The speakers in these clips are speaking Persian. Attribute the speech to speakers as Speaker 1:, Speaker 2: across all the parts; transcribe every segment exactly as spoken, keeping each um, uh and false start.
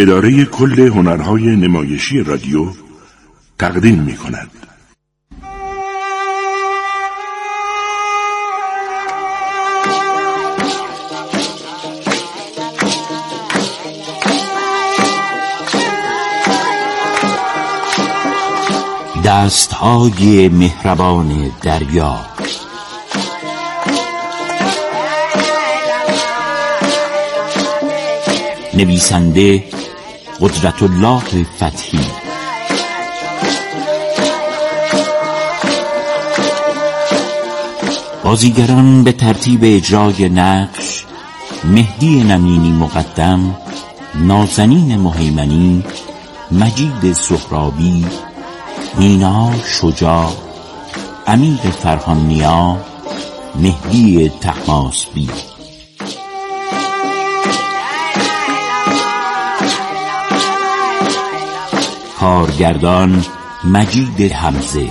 Speaker 1: اداره کل هنرهای نمایشی رادیو تقدیم می کند.
Speaker 2: دستهای مهربان دریا. نویسنده قدرت الله فتحی. بازیگران به ترتیب اجرای نقش: مهدی نمینی مقدم، نازنین مهیمنی، مجید سهرابی، مینا شجاع، امیر فرهانیا، مهدی طهماسبی. کارگردان مجید حمزه.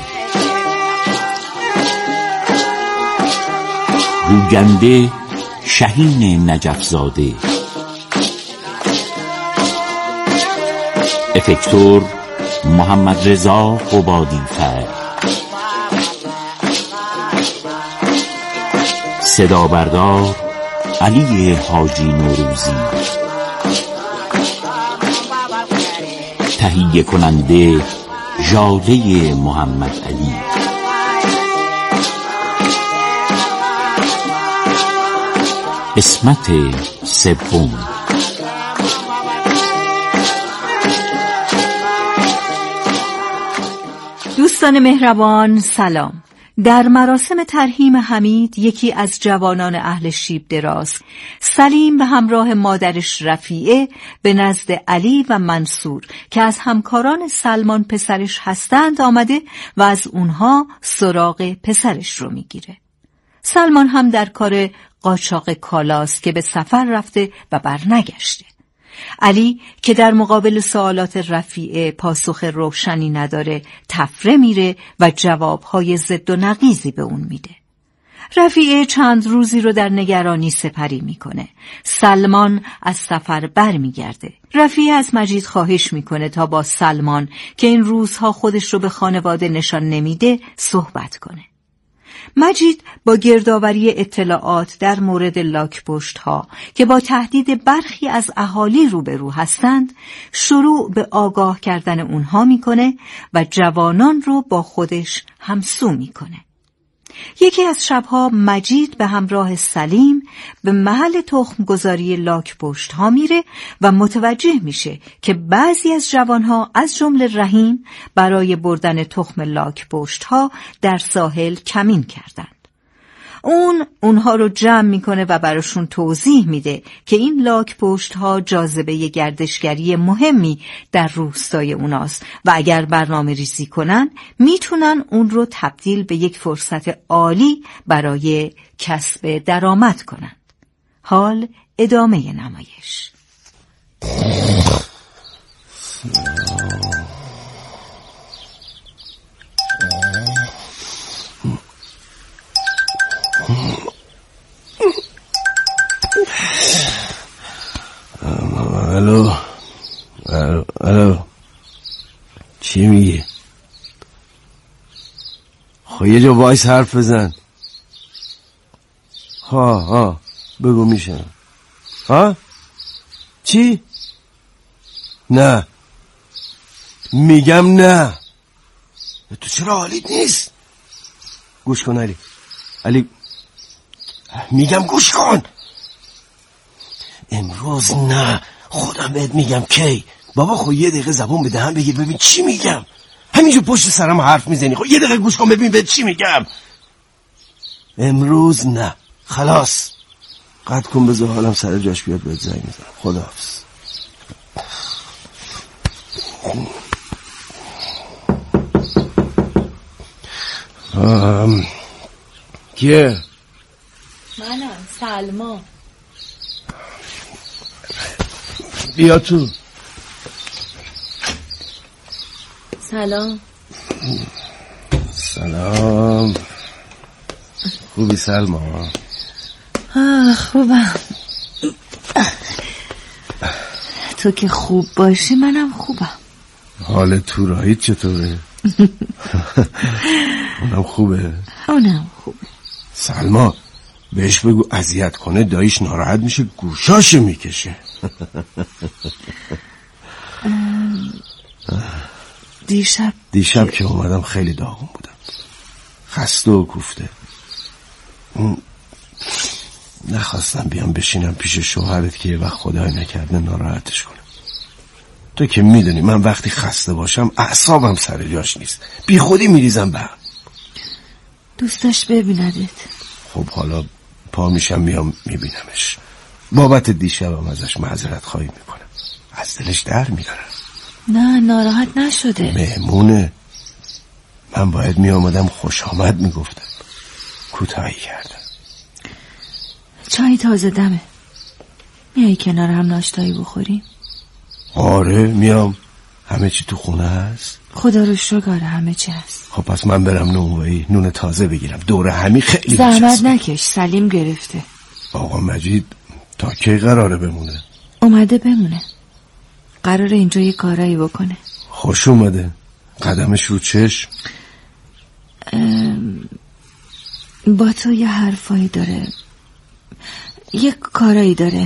Speaker 2: گوینده شهین نجفزاده. افکتور محمد رضا قبادی‌فر. صدا بردار علی حاجی نوروزی. تهیه کننده ژاله محمد علی. قسمت سوم.
Speaker 3: دوستان مهربان سلام. در مراسم ترحیم حمید، یکی از جوانان اهل شیب دراز، سلیم به همراه مادرش رفیعه به نزد علی و منصور که از همکاران سلمان پسرش هستند آمده و از اونها سراغ پسرش رو میگیره. سلمان هم در کار قاچاق کالاست که به سفر رفته و برنگشته. علی که در مقابل سوالات رفیعه پاسخ روشنی نداره تفره میره و جوابهای ضد و نقیضی به اون میده. رفیعه چند روزی رو در نگرانی سپری میکنه. سلمان از سفر بر میگرده. رفیعه از مجید خواهش میکنه تا با سلمان که این روزها خودش رو به خانواده نشان نمیده صحبت کنه. مجید با گردآوری اطلاعات در مورد لاک‌پشت ها که با تهدید برخی از اهالی روبرو هستند شروع به آگاه کردن اونها میکنه و جوانان رو با خودش همسو میکنه. یکی از شبها مجید به همراه سلیم به محل تخمگذاری لاک‌پشت ها میره و متوجه میشه که بعضی از جوانها از جمله رحیم برای بردن تخم لاک‌پشت ها در ساحل کمین کردند. اون اونها رو جمع میکنه و براشون توضیح میده که این لاک‌پشت ها جاذبه گردشگری مهمی در روستای اوناست و اگر برنامه ریزی کنن میتونن اون رو تبدیل به یک فرصت عالی برای کسب درآمد کنن. حال ادامه نمایش.
Speaker 4: الو الو الو چی میگی؟ خب یه جا وایس حرف بزن. ها ها بگو میشنم. ها چی؟ نه میگم نه. تو چرا حالیت نیست؟ گوش کن علی. علی میگم گوش کن. امروز نه، خودم بهت میگم کی. بابا خب یه دقیقه زبون به دهن بگیر ببین چی میگم. همینجور پشت سرم حرف میزنی. خب یه دقیقه گوش کن ببین بهت چی میگم. امروز نه، خلاص قطع کن، بذار حالم سر جاش بیاد بهت زنگ میزنم. خداحافظ. ام... کیه؟
Speaker 3: منم، سلما.
Speaker 4: بیا تو.
Speaker 3: سلام.
Speaker 4: سلام. خوبی سلما؟
Speaker 3: آه خوبم. تو که خوب باشی منم خوبم.
Speaker 4: حال تورایی چطوره؟ اونم خوبه؟
Speaker 3: اونم خوبه.
Speaker 4: سلما بهش بگو اذیت کنه داییش ناراحت میشه گوشاشو میکشه.
Speaker 3: دیشب
Speaker 4: دیشب که اومدم خیلی داغون بودم، خسته و کوفته. نخواستم بیام بشینم پیش شوهرت که یه وقت خدای نکرده ناراحتش کنم. تو که میدونی من وقتی خسته باشم اعصابم سر جاش نیست، بی خودی میریزم به هم.
Speaker 3: دوست داشت ببیندت.
Speaker 4: خب حالا پا میشم میام میبینمش. بابت دیشبم ازش معذرت خواهی میکنم، از دلش در میارم.
Speaker 3: نه ناراحت نشده،
Speaker 4: مهمونه. من باید میامدم خوش آمد میگفتم، کوتاهی کردم.
Speaker 3: چای تازه دمه، میای کنار هم ناشتایی بخوریم؟
Speaker 4: آره میام، همه چی تو خونه هست.
Speaker 3: خدا رو شکر همه چی هست.
Speaker 4: خب پس من برم نونوایی نون تازه بگیرم، دوره همی خیلی
Speaker 3: زحمت
Speaker 4: بچست.
Speaker 3: نکش، سلیم گرفته.
Speaker 4: آقا مجید تا کی قراره بمونه؟
Speaker 3: اومده بمونه، قراره اینجا یه کارایی بکنه.
Speaker 4: خوش اومده، قدمش رو چشم.
Speaker 3: با تو یه حرفایی داره، یه کارایی داره.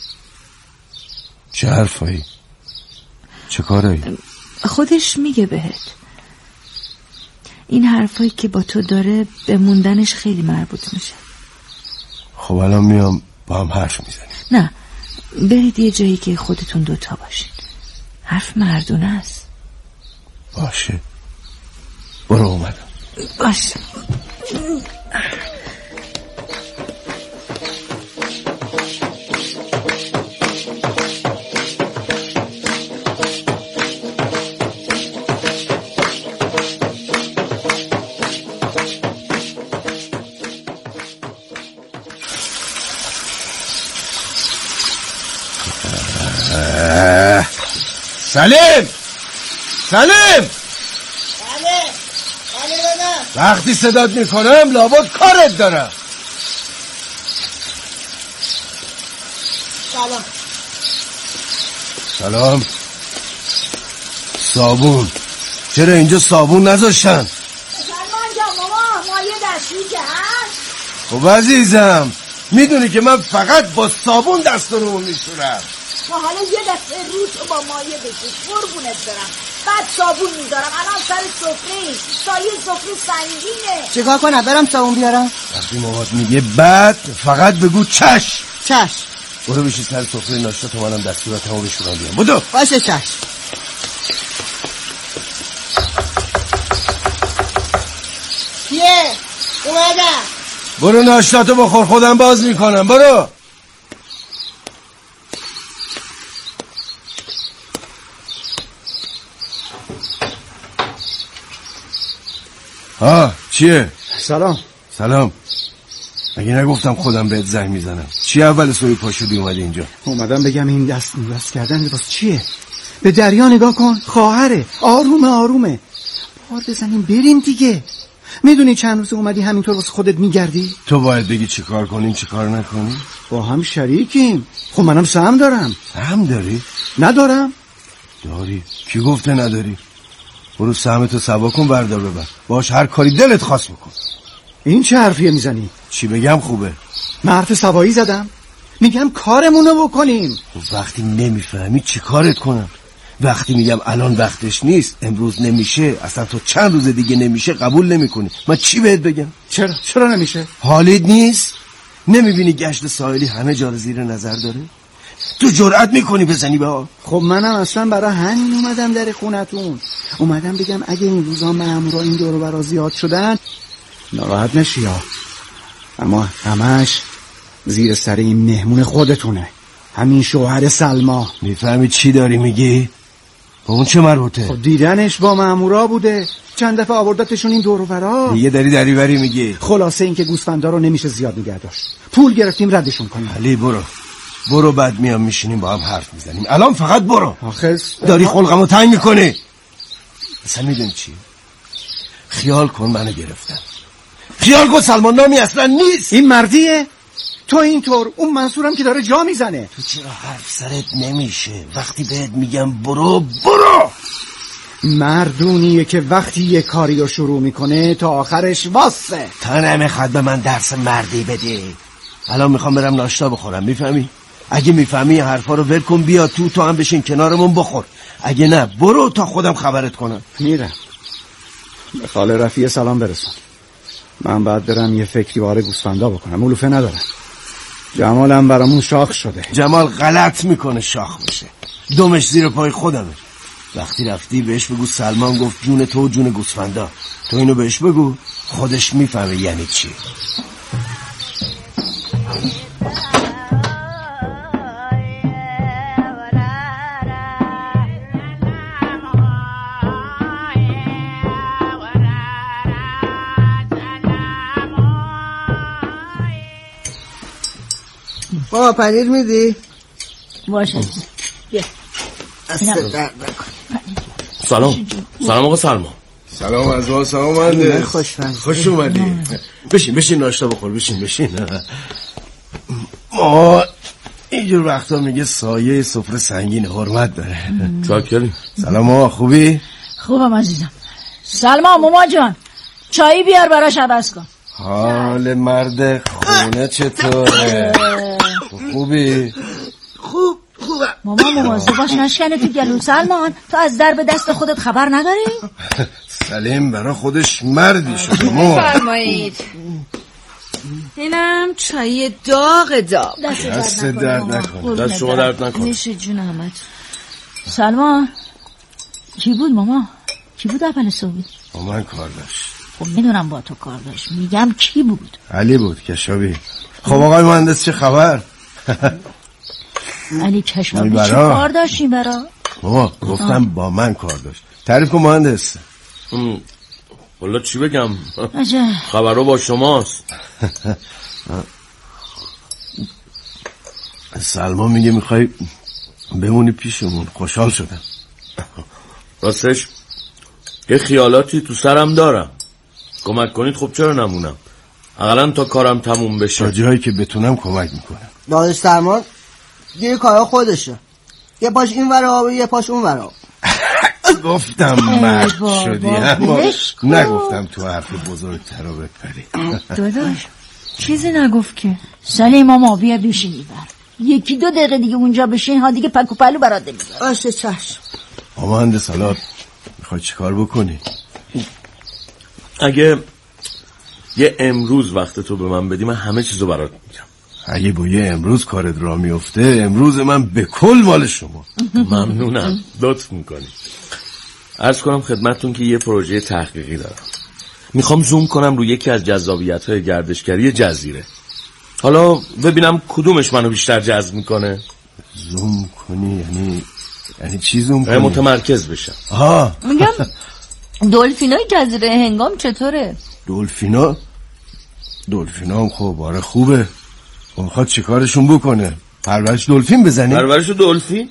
Speaker 4: چه حرفایی؟ چه کارایی؟
Speaker 3: خودش میگه بهت. این حرفایی که با تو داره به موندنش خیلی مربوط میشه.
Speaker 4: خب الان میام با هم حرف میزنیم.
Speaker 3: نه برید یه جایی که خودتون دوتا باشین، حرف مردونه است.
Speaker 4: باشه برو اومدم.
Speaker 3: باشه.
Speaker 4: سلیم سلیم
Speaker 5: بله بله دادم.
Speaker 4: وقتی صدات میکنم لابد کارت دارم.
Speaker 5: سلام.
Speaker 4: سلام. صابون چرا اینجا صابون نذاشتن؟
Speaker 5: سلمان جان ماما مایه دستویی که هست.
Speaker 4: خب عزیزم میدونی که من فقط با صابون دستانمو میشورم.
Speaker 5: و حالا یه دفعه روتو با مایه بکش قربونت برم، بعد صابون میذارم. الان سر سفره سایه سفره سنگینه.
Speaker 6: چیکار کنم برم صابون بیارم؟
Speaker 4: وقتی مامات میگه بعد فقط بگو چش.
Speaker 6: چش.
Speaker 4: برو بشی سر سفره ناشتا تو منم دستوراتمو بشورم بیام. بدو.
Speaker 6: باشه چش.
Speaker 5: کیه؟ اومدم.
Speaker 4: برو ناشتاتو بخور خودم باز میکنم. برو. ها چیه؟
Speaker 6: سلام.
Speaker 4: سلام. مگه نگفتم خودم بهت زنگ میزنم؟ چی اول صبح پا شدی اومدی اینجا؟
Speaker 6: اومدم بگم این دست دست کردن لباس چیه؟ به دریا نگاه کن، خواهره، آرومه آرومه. بار بزنیم بریم دیگه. میدونی چند روز اومدی همینطور واسه خودت میگردی؟
Speaker 4: تو باید بگی چی کار کنیم چی کار نکنیم.
Speaker 6: با هم شریکیم. خب منم سهم دارم.
Speaker 4: سهم داری؟
Speaker 6: ندارم.
Speaker 4: داری. کی گفته نداری؟ برو سهمتو سوا کن بردار ببر، باش هر کاری دلت خواست بکن.
Speaker 6: این چه حرفیه میزنی؟
Speaker 4: چی بگم خوبه؟
Speaker 6: من حرف سوایی زدم، میگم کارمونو بکنیم.
Speaker 4: خب وقتی نمیفهمی چی کارت کنم؟ وقتی میگم الان وقتش نیست، امروز نمیشه، اصلا تو چند روز دیگه نمیشه قبول نمیکنی، من چی بهت بگم؟
Speaker 6: چرا؟ چرا نمیشه؟
Speaker 4: حالیت نیست؟ نمیبینی گشت ساحلی همه جا رو زیر نظر داره؟ تو جرأت میکنی بزنی به آب؟
Speaker 6: خب منم اصلا برای همین اومدم در خونتون، اومدم بگم اگه این روزا مامورا این دور و برا زیاد شدن ناراحت نشی ها، اما همش زیر سر این مهمون خودتونه، همین شوهر سلما.
Speaker 4: میفهمی چی داری میگی؟ با اون چه مربوطه؟
Speaker 6: خب دیدنش با مامورا بوده، چند دفعه آوردتشون این دور و برا.
Speaker 4: دیگه داری دریوری میگی.
Speaker 6: خلاصه این که گوسفندا رو نمیشه زیاد نگه داشت، پول گرفتیم ردشون کنیم.
Speaker 4: علی برو برو بعد میام میشینیم با هم حرف میزنیم، الان فقط برو.
Speaker 6: آخه
Speaker 4: داری خلقمو تنگ میکنی. اصلا میدونی چی؟ خیال کن منو گرفتن، خیال کن سلمان نامی اصلا نیست.
Speaker 6: این مردیه؟ تو اینطور، اون منصورم که داره جا میزنه.
Speaker 4: تو چرا حرف سرت نمیشه؟ وقتی بهت میگم برو برو.
Speaker 6: مردونیه که وقتی یه کاری رو شروع میکنه تا آخرش واسه.
Speaker 4: تا نمیخواد به من درس مردی بدی. الان میخوام برم ناشتا بخورم، میفهمی؟ اگه میفهمی حرفا رو ول کن بیا تو، تو هم بشین کنارمون بخور. اگه نه برو تا خودم خبرت کنم.
Speaker 6: میرم. به خاله رفیع سلام برسون. من باید برم یه فکری باره گوسفندا بکنم، علوفه ندارم. جمالم برامون شاخ شده.
Speaker 4: جمال غلط میکنه شاخ بشه، دمش زیر پای خودمه. وقتی رفتی بهش بگو سلمان گفت جون تو جون گوسفندا. تو اینو بهش بگو، خودش میفهمه یعنی چی.
Speaker 7: بابا پنیر میدی؟
Speaker 5: باشه بیا.
Speaker 8: سلام سلام آقا سلمان.
Speaker 4: سلام از آقا سلام.
Speaker 7: خوش
Speaker 4: خوش اومدی. بشین بشین ناشتا بخور. بشین بشین. ما اینجور وقتا میگه سایه سفره سنگین حرمت داره.
Speaker 8: چاکری.
Speaker 4: سلام آقا، خوبی؟
Speaker 5: خوبم عزیزم. سلمان ماما جان، چایی بیار براش عوض کن.
Speaker 4: حال مرد خونه چطوره؟ خوبی؟
Speaker 7: خوب خوبم.
Speaker 5: ماما مواظب باش نشکنه تو گلو. سلمان تو از درب دست خودت خبر نداری؟
Speaker 4: سلیم برای خودش مردی شده. ما
Speaker 9: فرمایید. اینم چای داغ داغ.
Speaker 4: دست درد نکن.
Speaker 8: دست شما درد نکن.
Speaker 5: میشه جون احمد. سلمان کی بود ماما؟ کی بود اول صبحی؟
Speaker 4: با من کار داشت.
Speaker 5: خب میدونم با تو کار داشت، میگم کی بود؟
Speaker 4: علی بود کشابی. خب آقای مهندس چه خبر؟
Speaker 5: علی کشابی چه کار داشتیم برا؟
Speaker 4: بابا گفتم با من کار داشت. تعریف کن مهندس.
Speaker 8: والله چی بگم؟
Speaker 5: عجب
Speaker 8: خبرها با شماست.
Speaker 4: سلمان میگه میخوای بمونی پیشمون. خوشحال شدم.
Speaker 8: راستش یه خیالاتی تو سرم دارم. کمک کنید خب چرا نمونم؟ اقلا تا کارم تموم بشه.
Speaker 4: تا جایی که بتونم کمک میکنم.
Speaker 7: داداش سلمان دیگه کارا خودشه، یه پاش این ور آب یه پاش اون ور آب.
Speaker 4: گفتم مرد شدی اما نگفتم تو حرف بزرگتر رو بپری.
Speaker 5: داداش چیزی نگفت که. سلیم ماما بیا بشین ایور، یکی دو دقیقه دیگه اونجا بشین ها، دیگه پک و پلو برات نمیذارم.
Speaker 7: باشه چشم.
Speaker 4: آما مهندس حالا میخوای چیکار بکنی؟
Speaker 8: اگه یه امروز وقت تو به من بدی من همه چیزو برات میگم.
Speaker 4: اگه با یه امروز کارت را میفته امروز من به کل مال شما.
Speaker 8: ممنونم، لطف میکنی. عرض کنم خدمتتون که یه پروژه تحقیقی دارم. میخوام زوم کنم روی یکی از جذابیت‌های گردشگری جزیره. حالا ببینم کدومش منو بیشتر جذب میکنه.
Speaker 4: زوم کنی یعنی یعنی چی زوم کنی؟
Speaker 8: متمرکز بشم.
Speaker 4: آها
Speaker 9: میگم دلفینای جزیره هنگام چطوره؟
Speaker 4: دلفینا؟ دلفینا هم خب آره خوبه. میخواد چیکارشون بکنه؟ پرورش دلفین بزنی؟
Speaker 8: پرورش دلفین؟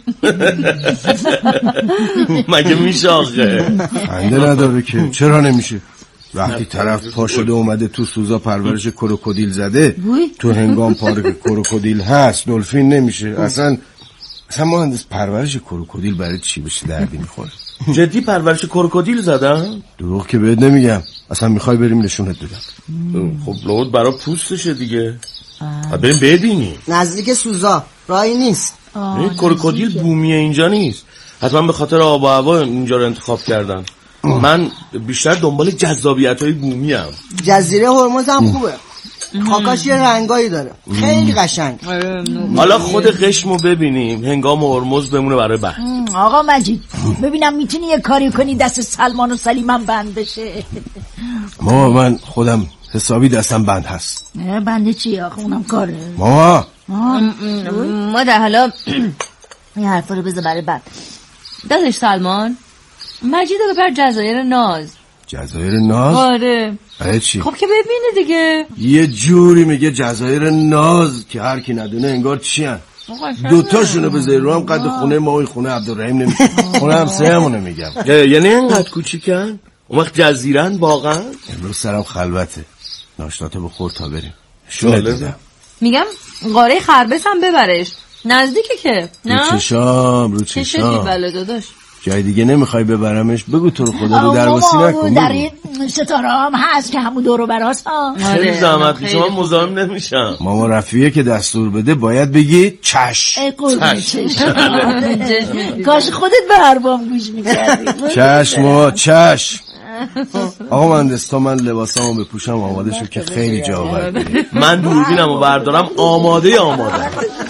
Speaker 8: مگه میشه آخه؟
Speaker 4: خنده نداره که. چرا نمیشه؟ وقتی طرف پا شده اومده تو سوزا پرورش کروکودیل زده، تو هنگام پارک کروکودیل هست، دلفین نمیشه. اصلا اصلا مهندس پرورش کروکودیل برای چی بشه دردی میخوره؟
Speaker 8: جدی پرورش کروکودیل زدن؟
Speaker 4: دروغ که بهت نمیگم. اصلا میخوای بریم نشونت بدم.
Speaker 8: خب لابد برای پوستشه دیگه. بریم ببینیم.
Speaker 7: نزدیک سوزا راهی نیست.
Speaker 8: این کروکودیل بومیه اینجا نیست. حتما به خاطر آب و هوا اینجا رو انتخاب کردن. من بیشتر دنبال جذابیت‌های بومی ام.
Speaker 7: جزیره هرمز هم خوبه، خاکاش یه رنگایی داره خیلی قشنگ.
Speaker 8: حالا خود قشمو ببینیم، هنگام هرمز بمونه برای بعد.
Speaker 5: آقا مجید ببینم میتونی یه کاری کنی دست سلمان و سلیمم بند بشه.
Speaker 4: ماما من خودم حسابی دستم بند هست.
Speaker 5: بنده چی آخه اونم کاره.
Speaker 4: ماما
Speaker 9: ما در حالا این حرفا رو بذار برای بعد. داداش سلمان مجید رو ببر جزایر ناز.
Speaker 4: جزایر ناز؟
Speaker 9: آره.
Speaker 4: برای چی؟
Speaker 9: خب که ببینه دیگه.
Speaker 4: یه جوری میگه جزایر ناز که هر کی ندونه انگار چی هن. دوتاشونو بذاری رو هم قد خونه ما و خونه عبدالرحیم نمیشه. خونه هم سه همونه میگم.
Speaker 8: یعنی اینقدر کوچیکن؟ اون وقت جزیرن واقعا؟
Speaker 4: امروز سرم خلوته. ناشتاتو بخور تا بریم. شونه دیدم.
Speaker 9: میگم قاره خربس هم ببرش، نزدیکه که نه؟
Speaker 4: رو چشام رو چشام.
Speaker 9: چه شدی بله داداش؟
Speaker 4: جای دیگه نمیخوای ببرمش؟ بگو تو رو خدا رو درواسی نکن.
Speaker 5: در این ستاره هم هست که همون دور و براست ها.
Speaker 8: خیلی زحمت میشه، من مزاحم نمیشم.
Speaker 4: ماما رفیعه که دستور بده باید بگی چش.
Speaker 5: چش. کاش خودت به حرفام گوش میکردی.
Speaker 4: چش ما چش. آقا مهندس تا من لباسامو بپوشم آماده شد که خیلی جا آوردی.
Speaker 8: من دوربینمو بردارم آماده آماده.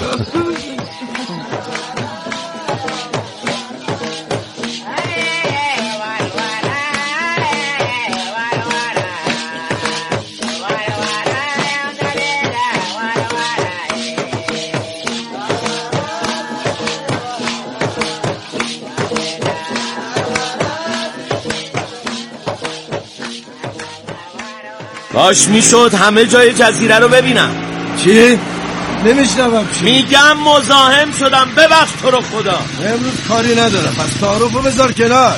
Speaker 8: کاش میشد همه جای جزیره رو ببینم.
Speaker 4: چی؟ نمیشنوم چی؟
Speaker 8: میگم مزاحم شدم، ببخش تو رو خدا.
Speaker 4: امروز کاری ندارم، پس تعارفو بذار کنار.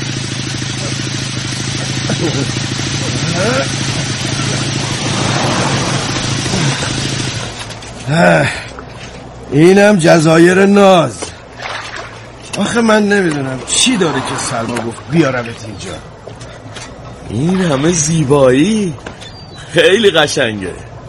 Speaker 4: اینم جزایر ناز. آخه من نمیدونم چی داره که سلما گفت بیارمت اینجا.
Speaker 8: این همه زیبایی خیلی قشنگه.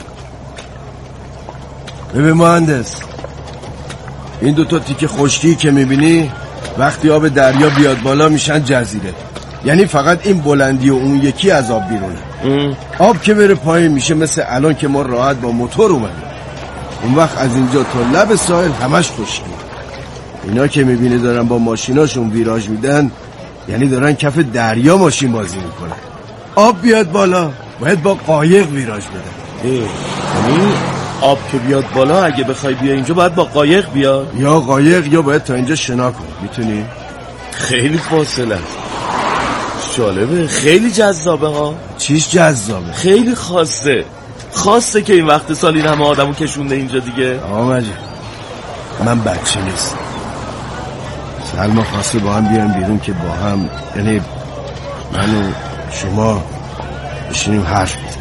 Speaker 4: ببین مهندس، این دوتا تیکه خشکی که میبینی وقتی آب دریا بیاد بالا میشن جزیره. یعنی فقط این بلندی و اون یکی از آب بیرونه. ام. آب که بره پایین میشه مثل الان که ما راحت با موتور اومدیم. اون وقت از اینجا تا لب ساحل همش خشکی. اینا که میبینی دارن با ماشیناشون ویراژ میدن، یعنی دارن کف دریا ماشین بازی میکنن. آب بیاد بالا باید با قایق ویراژ بدن.
Speaker 8: یعنی آب که بیاد بالا اگه بخوای بیا اینجا باید با قایق بیاد؟
Speaker 4: یا قایق یا باید تا اینجا شنا کنی. میتونی؟
Speaker 8: خیلی فاصله است. جالبه، خیلی جذابه ها.
Speaker 4: چیش جذابه؟
Speaker 8: خیلی خاصه. خاصه که این وقت سال این همه آدمو کشونده اینجا دیگه.
Speaker 4: آقا مجید، من بچه نیستم. سلما خواسته با هم بیان بیرون که با هم، یعنی من و شما بشینیم حرف بزنیم.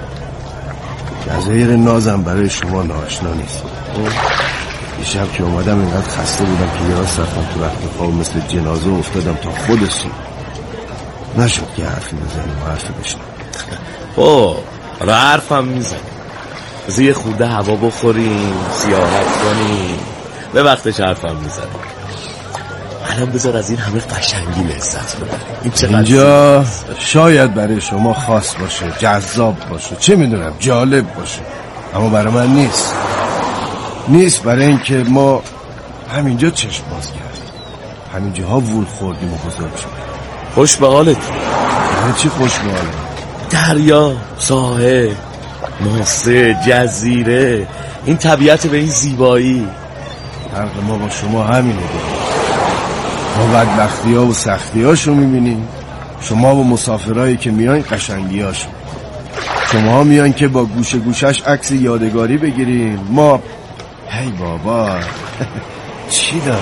Speaker 4: جزایر نازم برای شما ناآشنا نیست. دیشب که اومدم اینقدر خسته بودم که یراست رفتم تو وقت خواب مثل جنازه افتادم تا خود صبح. نشد که حرفی بزنیم و حرفی بشنم.
Speaker 8: خب را حرفم میزنیم، بذار یه خورده هوا بخوریم، سیاحت کنیم، به وقتش حرفم میزنیم. الان بذار از این همه قشنگی لذت ببریم.
Speaker 4: اینجا شاید برای شما خاص باشه، جذاب باشه، چه میدونم جالب باشه، اما برای من نیست. نیست برای اینکه ما همینجا چشم باز کردیم، همینجاها وول خوردیم و بزرگ شدیم.
Speaker 8: خوش به حالت.
Speaker 4: یعنی چی خوش به حالت؟
Speaker 8: دریا، ساحل، ماسه، جزیره، این طبیعت به این زیبایی.
Speaker 4: فرق ما با شما همینه دیگه. ما بدبختی ها و سختی هاشو میبینیم، شما با مسافرهایی که میان قشنگی هاشو. شما ها میان که با گوشه گوشش عکس یادگاری بگیریم، ما هی بابا چی داره؟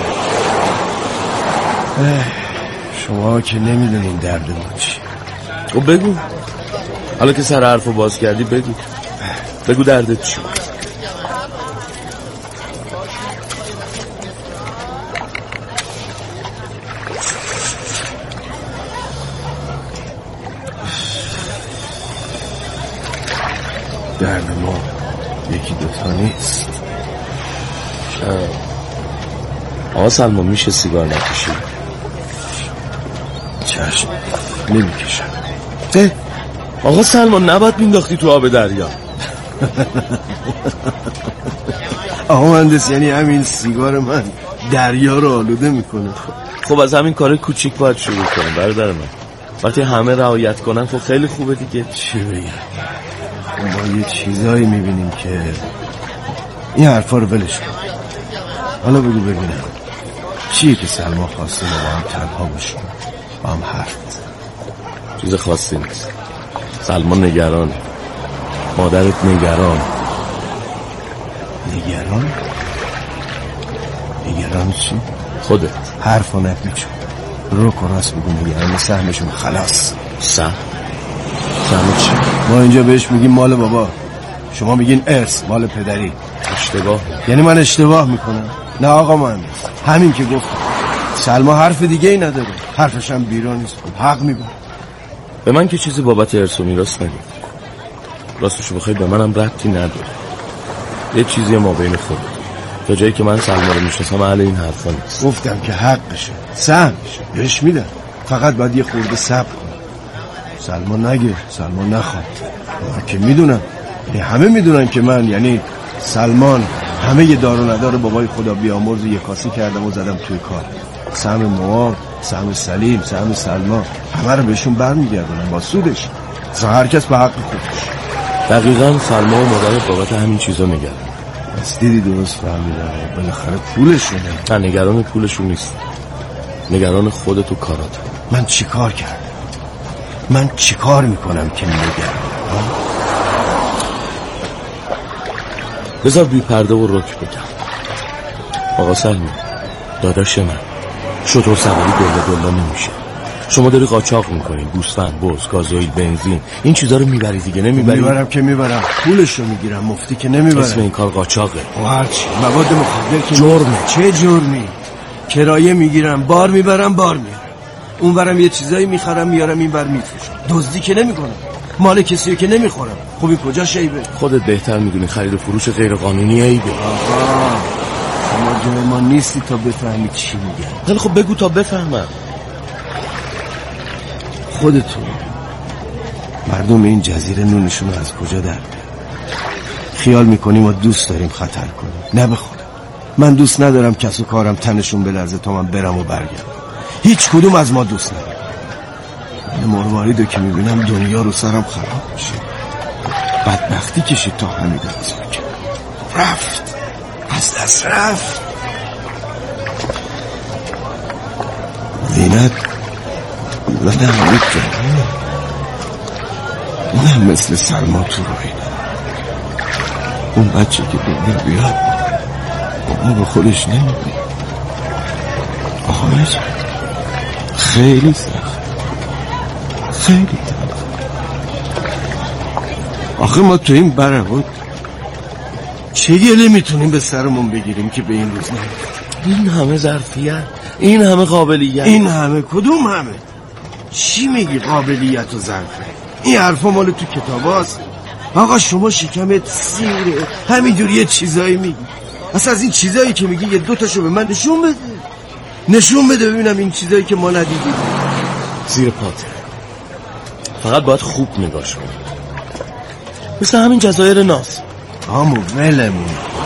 Speaker 4: شما که نمیدونین درد ما چی.
Speaker 8: خب بگو، حالا که سر حرفو باز کردی بگو بگو دردت چی؟
Speaker 4: درد ما یکی دوتا نیست.
Speaker 8: آقا سلمان میشه سیگار نکشی؟
Speaker 4: چشم نمیکشم.
Speaker 8: ته آقا سلمان نباید مینداختی تو آب دریا.
Speaker 4: آقا مهندس یعنی همین سیگار من دریا رو آلوده میکنه؟
Speaker 8: خب از همین کار کوچیک باید شروع کنم برادر من. وقتی همه رعایت کنن خب خیلی خوبه دیگه.
Speaker 4: چی بگم، ما یه چیزایی میبینیم که این حرفا رو ولش کن. حالا بگو ببینم چیه که سلما خواسته ما با هم تنها باشیم، با هم حرف بزنیم؟
Speaker 8: چیز خاصی نیست. سلما نگران، مادرت نگران.
Speaker 4: نگران؟ نگران چی؟
Speaker 8: خودت.
Speaker 4: حرفا نپیچون، رو کراس بگو نگران سهمشون خلاص.
Speaker 8: سهم؟ سهم چی؟
Speaker 4: ما اینجا بهش میگیم مال بابا، شما میگین ارث، مال پدری.
Speaker 8: اشتباه.
Speaker 4: یعنی من اشتباه میکنم؟ نه آقا مهندس، همین که گفتم. سلما حرف دیگه ای نداره، حرفش هم بیرون نیست. حق میبره.
Speaker 8: به من که چیزی بابت ارث و میراث نگید. راستشو بخوای به منم ربطی نداره. یه چیزی ما بین خود. تا جایی که من سلما رو میشناسم اهل این حرفا نیست.
Speaker 4: گفتم که حقشه، سهمشه، بهش میدم. فقط باید یه خورده صبر کنم. سلما نگه، سلما نخواد. من که میدونم، یعنی همه میدونن که من یعنی سلمان همه یه دار و ندار بابای خدا بیامرز و یکاسی کردم و زدم توی کار. سهم مواب، سهم سلیم، سهم سلمان، همه رو بهشون برمیگردونم با سودش. اصلا هر کس به حق خودش.
Speaker 8: دقیقاً سلما و مادر بابت همین چیزا نگران.
Speaker 4: بس دیدی درست فهمیدم. بالاخره پولشونه.
Speaker 8: من نگران پولشون نیست، نگران خودت و کارات.
Speaker 4: من چی کار کردم؟ من چی کار میکنم که نگران؟
Speaker 8: بذار بی پرده و رک بگم. آقا سلمی، داداش من، شطور سواری دله دله نمیشه. شما داری قاچاق میکنین، گوسفند، بز، گازوئیل، بنزین، این چیزا رو میبری دیگه نمیبری؟
Speaker 4: میبرم که میبرم، پولش رو میگیرم، مفتی که نمیبرم.
Speaker 8: اسم این کار قاچاقه.
Speaker 4: و هرچی مواد مخدر که
Speaker 8: جرمه.
Speaker 4: چه جرمی؟ کرایه میگیرم، بار میبرم، بار میارم. اونورم یه چیزایی میخرم میارم اینور میفروشم. دزدی که نمیکنم، مال کسی که نمیخورم. خب این کجا عیبه؟
Speaker 8: خودت بهتر میدونی خرید و فروش غیر قانونی عیبه.
Speaker 4: آها، شما جای ما نیستی تا بفهمی چی میگن.
Speaker 8: خیلی خب بگو تا بفهمم.
Speaker 4: خودتون مردم این جزیره نونشون از کجا در خیال میکنیم و دوست داریم خطر کنیم. نه به خدا، من دوست ندارم کس و کارم تنشون بلرزه تا من برم و برگردم. هیچ کدوم از ما دوست ندارم. من مرواریدو که میبینم دنیا رو سرم خراب میشه. بدبختی کشید تا همین درازا کرد. رفت، از دست رفت. زینت زدم بود جنگه، اونم مثل سلما تو روی اون بچه که دنیا بیاد اونو به خودش نمیده. آخه خیلی سخت، خیلی سخت. آخه ما تو این بره بود چه گله میتونیم به سرمون بگیریم که به این روز نمید.
Speaker 8: این همه ظرفیت، این همه قابلیت،
Speaker 4: این همه کدوم همه؟ چی میگی قابلیت و ظرفه؟ این حرفا مال تو کتاب هست. آقا شما شکمت سیره، همینجوری یه چیزایی میگی. اصلا از این چیزایی که میگی یه دوتاشو به من نشون بده، نشون بده ببینم این چیزایی که ما ندیدیم.
Speaker 8: زیر پاته، فقط باید خوب نگاش کنی، مثل همین جزایر ناز.
Speaker 4: آمو ولمون،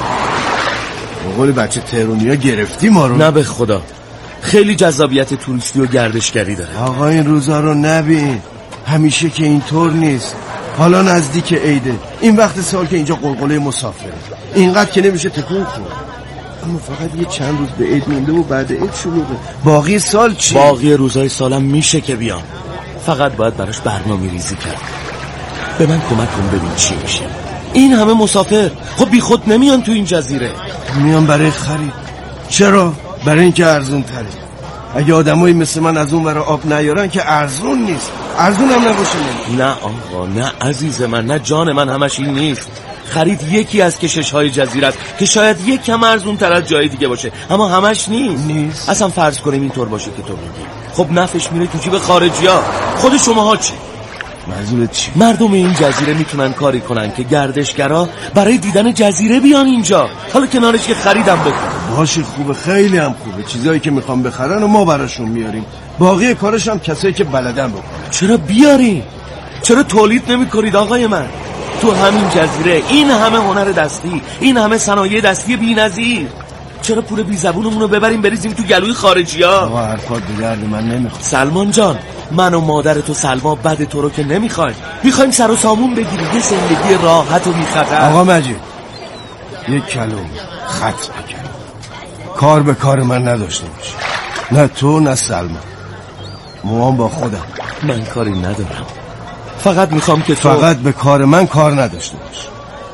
Speaker 4: به قول بچه تهرونیا گرفتی ما رو.
Speaker 8: نه به خدا، خیلی جذابیت توریستی و گردشگری داره.
Speaker 4: آقا این روزا رو نبین، همیشه که اینطور نیست. حالا نزدیک عیده، این وقت سال که اینجا قلقله مسافره، اینقدر که نمیشه تکون خورد. اما فقط یه چند روز به عید مونده و بعد عید شلوغه. باقی سال چی؟
Speaker 8: باقی روزای سالم میشه که بیام، فقط باید براش برنامه ریزی کرد. به من کمک کن ببین چی میشه. این همه مسافر خب بی خود نمیان تو این جزیره.
Speaker 4: میان برای خرید. چرا؟ برای اینکه ارزون تره. اگه آدمایی مثل من از اون برای آب نیارن که ارزون نیست، ارزون هم نباشه.
Speaker 8: نه آقا، نه عزیز من، نه جان من، همش این نیست. خرید یکی از کشش های جزیره است که شاید یک کم ارزون تر از جای دیگه باشه، اما همش نیست.
Speaker 4: نیست.
Speaker 8: اصلا فرض کنیم اینطور باشه که تو میگی، خب نفش میره تو جیب خارجی‌ها. خود شماها چی؟
Speaker 4: منظورت چی؟
Speaker 8: مردم این جزیره میتونن کاری کنن که گردشگرا برای دیدن جزیره بیان اینجا، حالا کنارش که خریدم بکنن.
Speaker 4: باشه خوبه، خیلی هم خوبه. چیزایی که میخوام بخرن و ما براشون میاریم، باقی کارش هم کسایی که بلدن بکنن.
Speaker 8: چرا بیاریم؟ چرا تولید نمی‌کنید آقای من؟ تو همین جزیره این همه هنر دستی، این همه صنایع دستی بی‌نظیر، چرا پول بی زبونمون رو ببریم بریزیم تو گلوی خارجی‌ها؟
Speaker 4: آقا حرفات به درد من نمیخواد.
Speaker 8: سلمان جان، من و مادر تو سلما بد تو رو که نمیخوایم، میخوایم سر و سامون بگیری، یه زندگی راحت و بی خطر.
Speaker 4: آقا مجید، یک کلمه خط بکن، کار به کار من نداشته باشه، نه تو نه سلما. موام با خودم،
Speaker 8: من کاری ندارم، فقط میخوام که تو
Speaker 4: فقط به کار من کار نداشته باشه.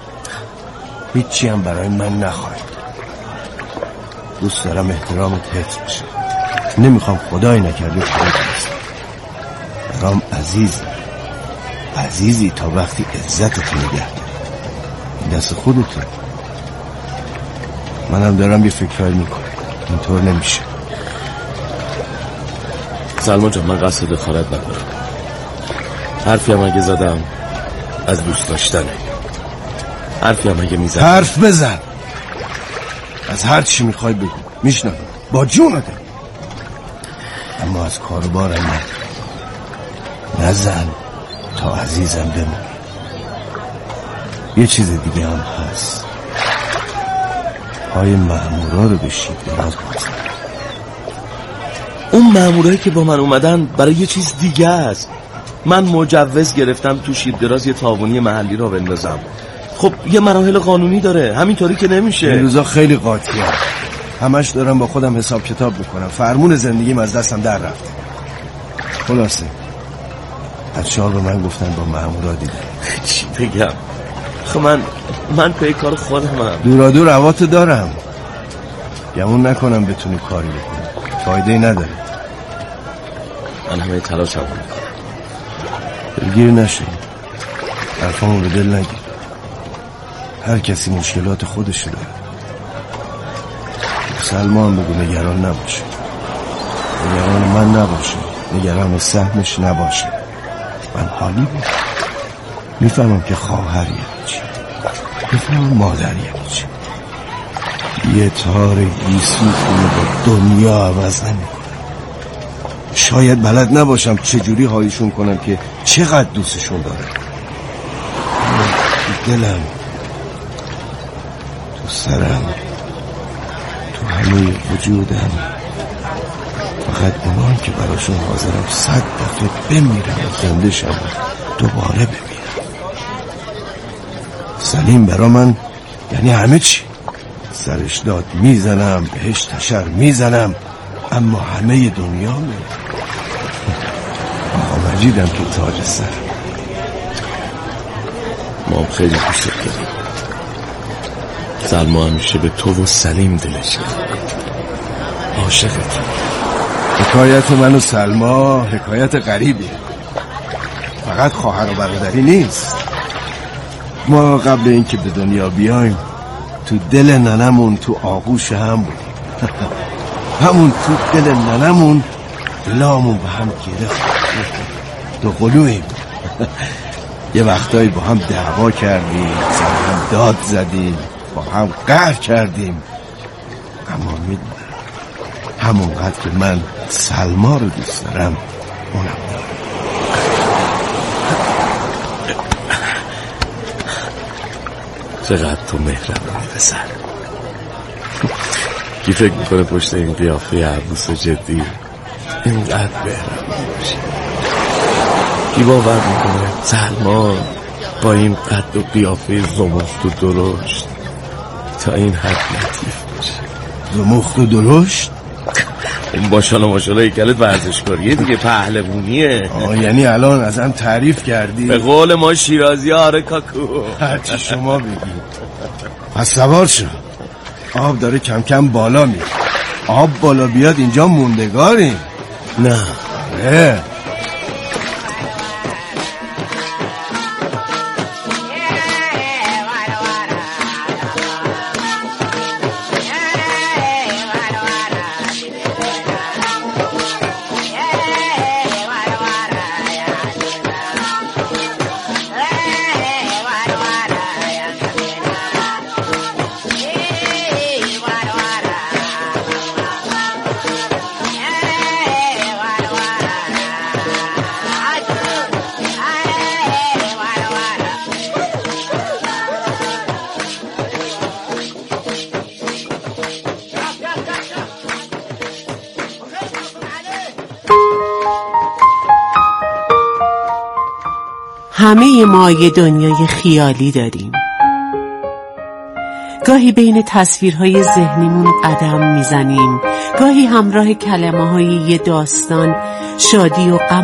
Speaker 4: هیچی هم برای من نخواهی. دوست دارم احترامت حفظ بشه، نمیخوام خدای نکرده خودت بست. برام عزیز عزیزی تا وقتی عزتت نگه داری. دست خودتون. منم دارم یه فکرهایی میکنم. اینطور نمیشه.
Speaker 8: سلمان جان، من قصد دخالت ندارم. حرفی هم اگه زدم از دوست داشتنه. حرفی هم اگه میزدم
Speaker 4: حرف بزن. از هر چی میخوای بگو، میشنم با جونته، اما از کاربارم نه. نزن تا عزیزم بمونه. یه چیز دیگه هم هست. پای مأمورا رو به شیب دراز بازن.
Speaker 8: اون مأمورایی که با من اومدن برای یه چیز دیگه است. من مجوز گرفتم تو شیب دراز یه تاوانی محلی را بندازم. خب یه مراحل قانونی داره، همینطوری که نمیشه.
Speaker 4: این روزا خیلی قاطی هم. همش دارم با خودم حساب کتاب میکنم. فرمون زندگیم از دستم در رفته. خلاصه بچه‌ها به من گفتن با مأمورا دیدن.
Speaker 8: چی بگم؟ خب من من پی کار خودمم.
Speaker 4: دورا دور رواتو دارم. گمون نکنم بتونی کاری بکنی. فایده نداره.
Speaker 8: من همه تلاشم میکنم.
Speaker 4: دلگیر نشو. حرفامو به دل نگیر. هر کسی مشکلات خودشو داره. سلمان بگو نگران نباشه. نگران من نباشه. نگران سهمش نباشه. من حالی بود. میفهمم که خواهر یعنی چی. میفهمم مادر یعنی چی. یه تار گیسو کنه با دنیا عوض نمیکنه. شاید بلد نباشم چجوری هایشون کنم که چقدر دوستشون داره. تو دلم، تو سرم، تو همه وجودم، فقط اونان که براشون حاضرم صد دفعه بمیرم و زنده شم دوباره بمیرم. سلیم برا من یعنی همه چی. سرش داد میزنم، بهش تشر میزنم، اما همه دنیا می آقا مجیدم که تاج سر.
Speaker 8: ما هم خیلی دوست داریم. سلما همیشه به تو و سلیم دلش عاشقت.
Speaker 4: حکایت من و سلما حکایت غریبیه. فقط خواهر و برادری نیست. ما قبل اینکه به دنیا بیایم تو دل ننمون تو آغوش هم بودیم. همون تو دل ننمون لامون به هم گرفت. دو قلویم. یه وقتایی با هم دعوا کردیم، سر هم داد زدیم، با هم قهر کردیم، اما میدونم همونقدر که من سلما رو دوست دارم اونم دارم.
Speaker 8: چقدر تو مهربونی پسر. کی فکر میکنه پشت این قیافه عبوس و جدی اینقدر مهربونی باشه؟ کی باور میکنه سلما با این قد و قیافه زمخت و درشت تا این حد لطیف باشه؟
Speaker 4: زمخت و درشت؟
Speaker 8: این ماشاءالله ماشاءالله ایکلت ورزشکاریه دیگه، پهلوونیه.
Speaker 4: آه یعنی الان ازم تعریف کردی؟
Speaker 8: به قول ما شیرازی آره کاکو.
Speaker 4: هرچی شما بگید. پس سوار شو. آب داره کم کم بالا میره. آب بالا بیاد اینجا موندگاریم.
Speaker 8: نه
Speaker 4: اه.
Speaker 10: همه ما یه دنیای خیالی داریم. گاهی بین تصویرهای ذهنیمون قدم میزنیم، گاهی همراه کلمه‌های یه داستان شادی و غم